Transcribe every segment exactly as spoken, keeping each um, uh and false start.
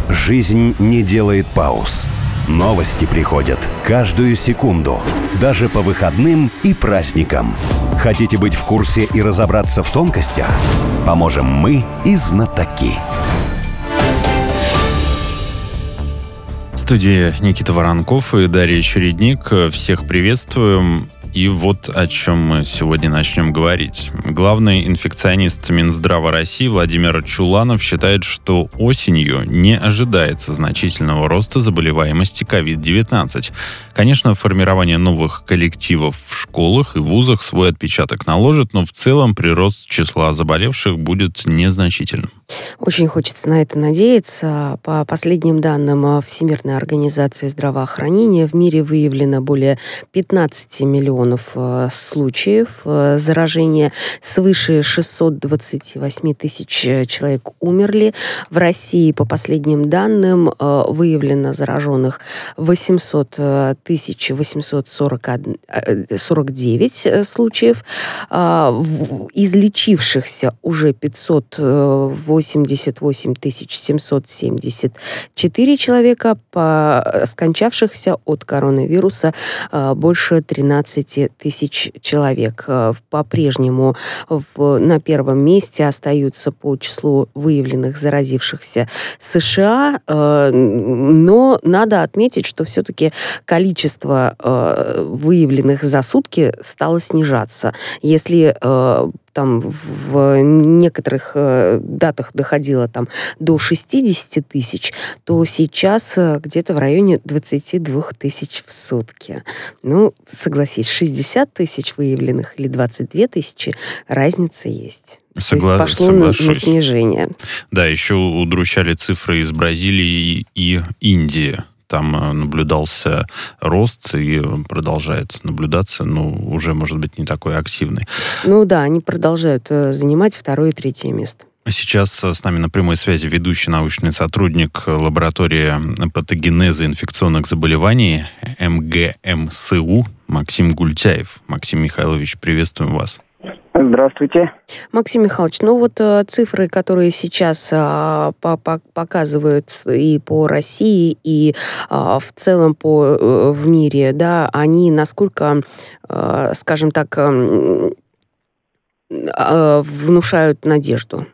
Жизнь не делает пауз. Новости приходят каждую секунду, даже по выходным и праздникам. Хотите быть в курсе и разобраться в тонкостях? Поможем мы и знатоки. В студии Никита Воронков и Дарья Чередник. Всех приветствуем. И вот о чем мы сегодня начнем говорить. Главный инфекционист Минздрава России Владимир Чуланов считает, что осенью не ожидается значительного роста заболеваемости ковид девятнадцать. Конечно, формирование новых коллективов в школах и вузах свой отпечаток наложит, но в целом прирост числа заболевших будет незначительным. Очень хочется на это надеяться. По последним данным Всемирной организации здравоохранения, в мире выявлено более пятнадцать миллионов случаев заражения, свыше шестьсот двадцать восемь тысяч человек умерли. В России, по последним данным, выявлено зараженных восемьсот тысяч восемьсот сорок девять случаев, излечившихся уже пятьсот восемьдесят восемь тысяч семьсот семьдесят четыре человека, по скончавшихся от коронавируса больше тринадцать тысяч человек. По-прежнему в, на первом месте остаются по числу выявленных заразившихся США, но надо отметить, что все-таки количество выявленных за сутки стало снижаться. Если там в некоторых э, датах доходило там до шестьдесят тысяч, то сейчас э, где-то в районе двадцать два тысяч в сутки. Ну, согласись, шестьдесят тысяч выявленных или двадцать две тысячи, разница есть. Согла- То есть пошло соглашусь. на, на снижение. Да, еще удручали цифры из Бразилии и Индии. Там наблюдался рост и продолжает наблюдаться, но уже, может быть, не такой активный. Ну да, они продолжают занимать второе и третье место. Сейчас с нами на прямой связи ведущий научный сотрудник лаборатории патогенеза инфекционных заболеваний эм гэ эм эс у Максим Гультяев. Максим Михайлович, приветствуем вас. Здравствуйте. Максим Михайлович, ну вот э, цифры, которые сейчас э, по- по- показывают и по России, и э, в целом по, э, в мире, да, они насколько, э, скажем так, э, э, внушают надежду?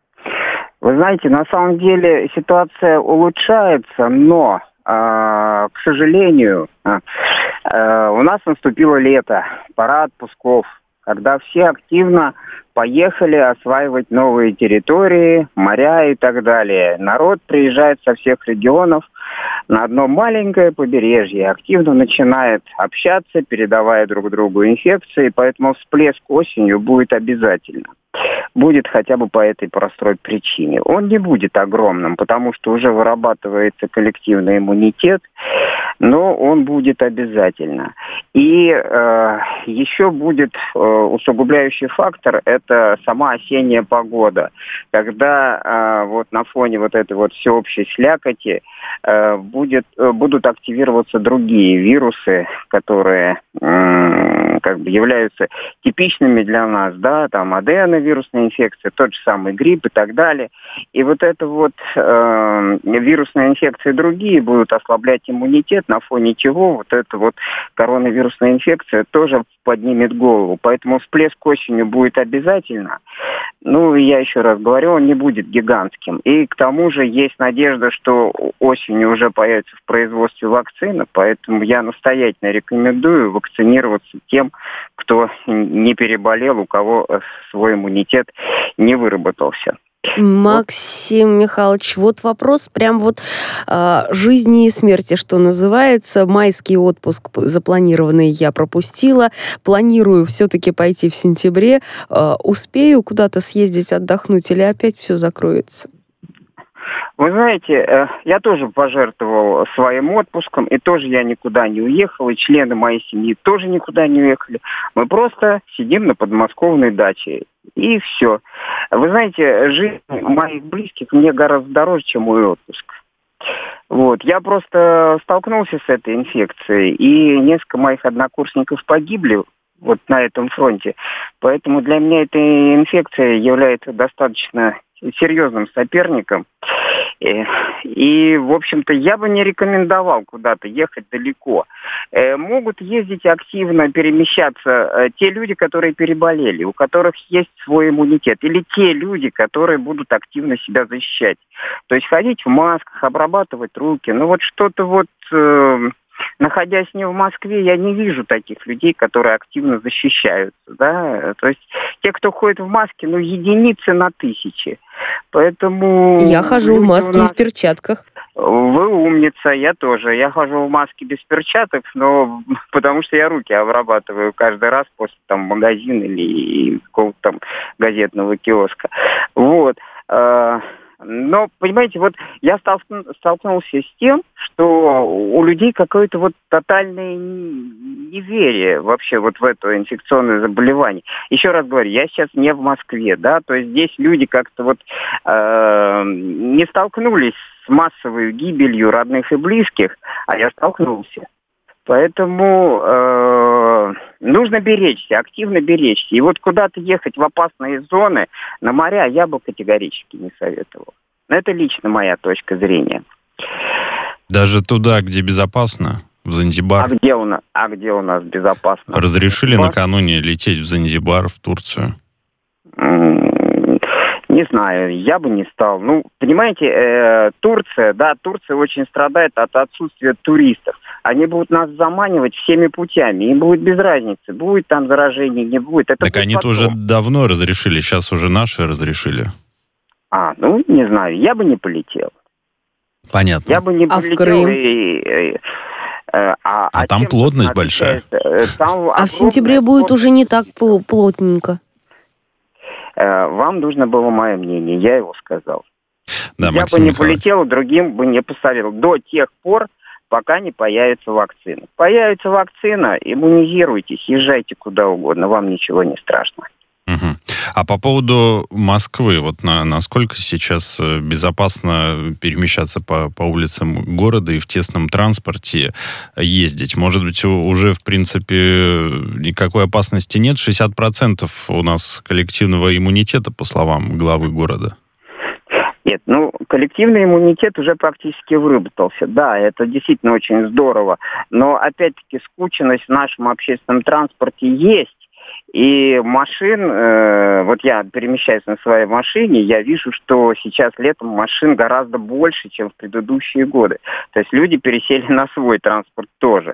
Вы знаете, на самом деле ситуация улучшается, но, э, к сожалению, э, э, у нас наступило лето, пора отпусков, когда все активно поехали осваивать новые территории, моря и так далее. Народ приезжает со всех регионов на одно маленькое побережье, активно начинает общаться, передавая друг другу инфекции, поэтому всплеск осенью будет обязательно. Будет хотя бы по этой простой причине. Он не будет огромным, потому что уже вырабатывается коллективный иммунитет, но он будет обязательно. И э, еще будет э, усугубляющий фактор – это сама осенняя погода, когда э, вот на фоне вот этой вот всеобщей слякоти э, будет, э, будут активироваться другие вирусы, которые э, как бы являются типичными для нас, да, там аденовирусная инфекция, тот же самый грипп и так далее. И вот это вот э, вирусные инфекции другие будут ослаблять иммунитет, на фоне чего вот эта вот коронавирусная инфекция тоже поднимет голову. Поэтому всплеск осенью будет обязательно. Ну, я еще раз говорю, он не будет гигантским. И к тому же есть надежда, что осенью уже появится в производстве вакцина, поэтому я настоятельно рекомендую вакцинироваться тем, кто не переболел, у кого свой иммунитет не выработался. Максим Михайлович, вот вопрос прям вот э, жизни и смерти, что называется. Майский отпуск запланированный я пропустила. Планирую все-таки пойти в сентябре. Э, успею куда-то съездить, отдохнуть или опять все закроется? Вы знаете, я тоже пожертвовал своим отпуском, и тоже я никуда не уехал, и члены моей семьи тоже никуда не уехали. Мы просто сидим на подмосковной даче, и все. Вы знаете, жизнь моих близких мне гораздо дороже, чем мой отпуск. Вот. Я просто столкнулся с этой инфекцией, и несколько моих однокурсников погибли вот на этом фронте. Поэтому для меня эта инфекция является достаточно серьезным соперником. И, и, в общем-то, я бы не рекомендовал куда-то ехать далеко. Э, могут ездить активно, перемещаться э, те люди, которые переболели, у которых есть свой иммунитет, или те люди, которые будут активно себя защищать. То есть ходить в масках, обрабатывать руки. Ну вот что-то вот... Э, находясь не в Москве, я не вижу таких людей, которые активно защищаются, да, то есть те, кто ходит в маске, ну, единицы на тысячи, поэтому... Я хожу в маске нас... и в перчатках. Вы умница, я тоже, я хожу в маске без перчаток, но потому что я руки обрабатываю каждый раз после там магазина или какого-то там газетного киоска, вот. Но, понимаете, вот я столкнулся с тем, что у людей какое-то вот тотальное неверие вообще вот в это инфекционное заболевание. Еще раз говорю, я сейчас не в Москве, да, то есть здесь люди как-то вот э, не столкнулись с массовой гибелью родных и близких, а я столкнулся. Поэтому э, нужно беречься, активно беречься. И вот куда-то ехать в опасные зоны, на моря, я бы категорически не советовал. Но это лично моя точка зрения. Даже туда, где безопасно, в Занзибар? А где у нас, а где у нас безопасно? Разрешили Занзибар? накануне лететь в Занзибар, в Турцию? Не знаю, я бы не стал. Ну, понимаете, э, Турция, да, Турция очень страдает от отсутствия туристов. Они будут нас заманивать всеми путями. Им будет без разницы, будет там заражение, не будет. Это так будет они-то потом. уже давно разрешили, сейчас уже наши разрешили. А, ну, не знаю, я бы не полетел. Понятно. Я бы не А полетел. в Крым? И, и, и, а, а а там плотность большая. Там а в сентябре будет уже не так плотненько. Вам нужно было мое мнение, я его сказал. Да, я Максим бы не Михайлович. полетел, другим бы не посоветовал. До тех пор, пока не появится вакцина. Появится вакцина, иммунизируйтесь, езжайте куда угодно, вам ничего не страшно. Угу. А по поводу Москвы, вот на, насколько сейчас безопасно перемещаться по, по улицам города и в тесном транспорте ездить? Может быть, уже, в принципе, никакой опасности нет? шестьдесят процентов у нас коллективного иммунитета, по словам главы города. Нет, ну, коллективный иммунитет уже практически выработался. Да, это действительно очень здорово. Но, опять-таки, скученность в нашем общественном транспорте есть. И машин, э, вот я перемещаюсь на своей машине, я вижу, что сейчас летом машин гораздо больше, чем в предыдущие годы. То есть люди пересели на свой транспорт тоже.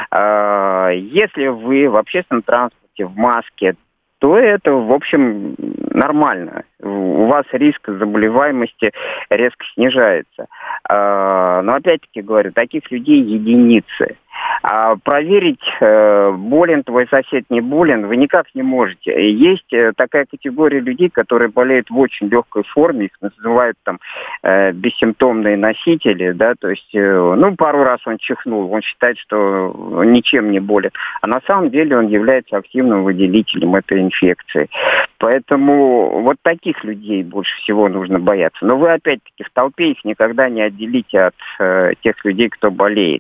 Э, если вы в общественном транспорте, в маске, то это, в общем, нормально. У вас риск заболеваемости резко снижается. Э, но, опять-таки говорю, таких людей единицы. А проверить, болен твой сосед, не болен, вы никак не можете. Есть такая категория людей, которые болеют в очень легкой форме, их называют там бессимптомные носители, да, то есть, ну, пару раз он чихнул, он считает, что ничем не болен, а на самом деле он является активным выделителем этой инфекции. Поэтому вот таких людей больше всего нужно бояться. Но вы, опять-таки, в толпе их никогда не отделите от э, тех людей, кто болеет.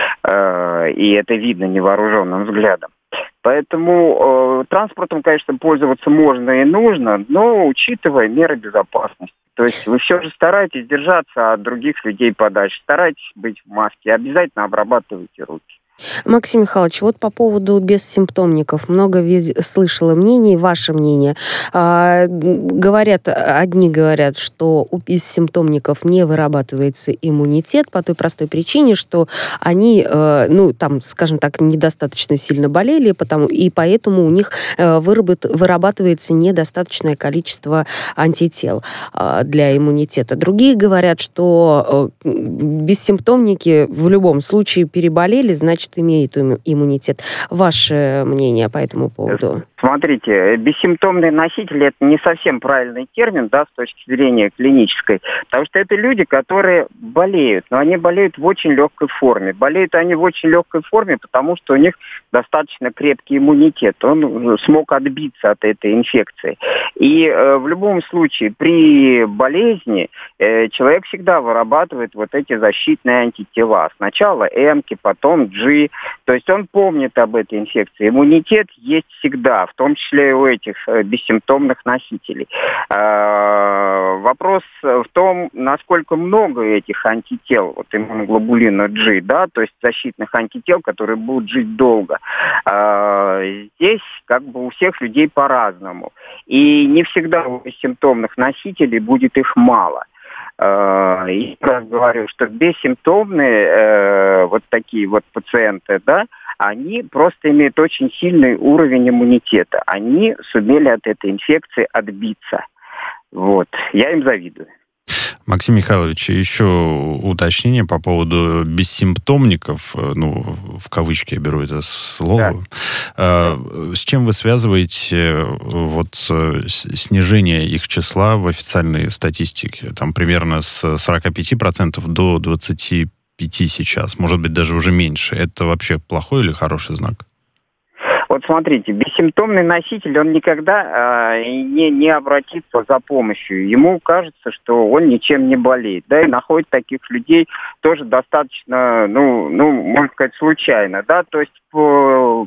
Э, и это видно невооруженным взглядом. Поэтому э, транспортом, конечно, пользоваться можно и нужно, но учитывая меры безопасности. То есть вы все же стараетесь держаться от других людей подальше, старайтесь быть в маске, обязательно обрабатывайте руки. Максим Михайлович, вот по поводу бессимптомников. Много вез... слышала мнений, ваше мнение. А, говорят, одни говорят, что у бессимптомников не вырабатывается иммунитет по той простой причине, что они, э, ну, там, скажем так, недостаточно сильно болели, потому... и поэтому у них э, выработ... вырабатывается недостаточное количество антител э, для иммунитета. Другие говорят, что э, бессимптомники в любом случае переболели, значит, имеет иммунитет. Ваше мнение по этому поводу? Смотрите, бессимптомные носители – это не совсем правильный термин, да, с точки зрения клинической, потому что это люди, которые болеют, но они болеют в очень легкой форме. Болеют они в очень легкой форме, потому что у них достаточно крепкий иммунитет, он смог отбиться от этой инфекции. И э, в любом случае при болезни э, человек всегда вырабатывает вот эти защитные антитела. Сначала М, потом G, то есть он помнит об этой инфекции. Иммунитет есть всегда. в том числе и у этих бессимптомных носителей. Вопрос в том, насколько много этих антител, вот иммуноглобулина G, да, то есть защитных антител, которые будут жить долго. Здесь как бы у всех людей по-разному. И не всегда у бессимптомных носителей будет их мало. И я говорю, что бессимптомные э, вот такие вот пациенты, да, они просто имеют очень сильный уровень иммунитета. Они сумели от этой инфекции отбиться. Вот. Я им завидую. Максим Михайлович, еще уточнение по поводу бессимптомников, ну, в кавычки я беру это слово. Да. С чем вы связываете вот снижение их числа в официальной статистике? Там примерно с сорок пять процентов до двадцать пять процентов сейчас, может быть, даже уже меньше. Это вообще плохой или хороший знак? Вот смотрите, бессимптомный носитель, он никогда э, не, не обратится за помощью. Ему кажется, что он ничем не болеет. Да, и находит таких людей тоже достаточно, ну, ну, можно сказать, случайно. Да, то есть по...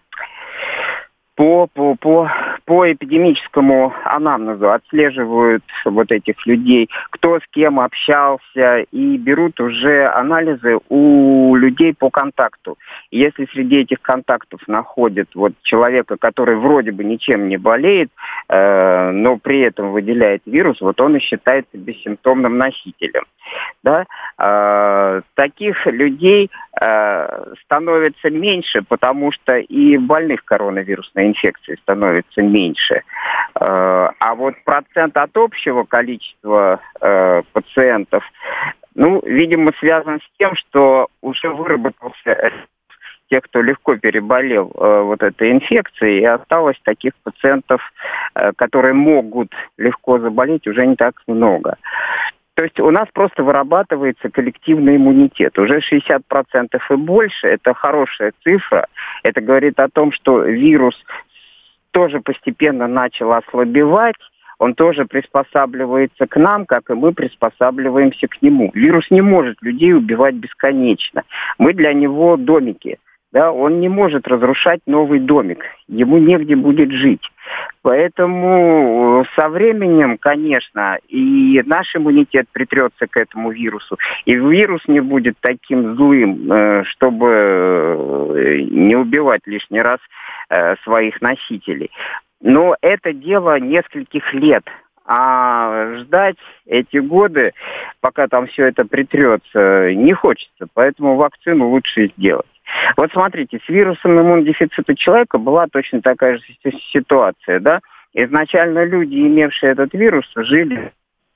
По, по, по, по эпидемическому анамнезу отслеживают вот этих людей, кто с кем общался, и берут уже анализы у людей по контакту. И если среди этих контактов находят вот человека, который вроде бы ничем не болеет, э, но при этом выделяет вирус, вот он и считается бессимптомным носителем. Да? Э, таких людей э, становится меньше, потому что и больных коронавирусной инфекции становится меньше. Э, а вот процент от общего количества э, пациентов, ну, видимо, связан с тем, что уже выработался тех, кто легко переболел э, вот этой инфекцией, и осталось таких пациентов, э, которые могут легко заболеть, уже не так много. То есть у нас просто вырабатывается коллективный иммунитет. Уже шестьдесят процентов и больше – это хорошая цифра. Это говорит о том, что вирус тоже постепенно начал ослабевать, он тоже приспосабливается к нам, как и мы приспосабливаемся к нему. Вирус не может людей убивать бесконечно. Мы для него домики. Да, он не может разрушать новый домик, ему негде будет жить. Поэтому со временем, конечно, и наш иммунитет притрется к этому вирусу, и вирус не будет таким злым, чтобы не убивать лишний раз своих носителей. Но это дело нескольких лет. А ждать эти годы, пока там все это притрется, не хочется. Поэтому вакцину лучше сделать. Вот смотрите, с вирусом иммунодефицита человека была точно такая же ситуация, да? Изначально люди, имевшие этот вирус, жили...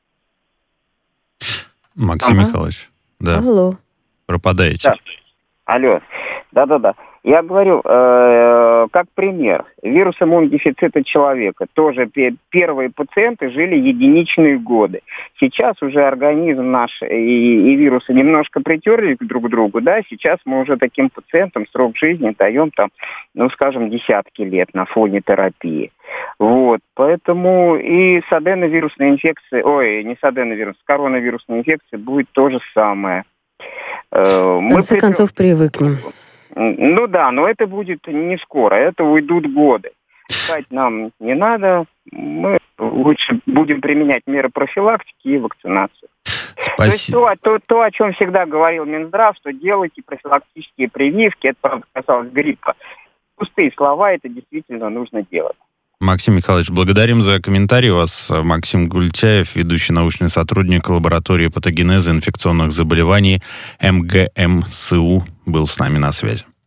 Максим ага. Михайлович, да. Алло. Пропадаете. Да. Алло. Да-да-да. Я говорю, э, как пример, вирус иммунодефицита человека. Тоже п- первые пациенты жили единичные годы. Сейчас уже организм наш и, и вирусы немножко притерлись друг к другу, да, сейчас мы уже таким пациентам срок жизни даем там, ну, скажем, десятки лет на фоне терапии. Вот, поэтому и с аденовирусной инфекцией, ой, не с аденовирусной, с коронавирусной инфекцией будет то же самое. Э, в конце мы концов привыкнем. Ну да, но это будет не скоро, это уйдут годы. Ждать нам не надо, мы лучше будем применять меры профилактики и вакцинацию. Спасибо. То есть то, то, то, о чем всегда говорил Минздрав, что делайте профилактические прививки, это, правда, касалось гриппа. Пустые слова, это действительно нужно делать. Максим Михайлович, благодарим за комментарий. У вас Максим Гультяев, ведущий научный сотрудник лаборатории патогенеза инфекционных заболеваний эм гэ эм эс у, был с нами на связи.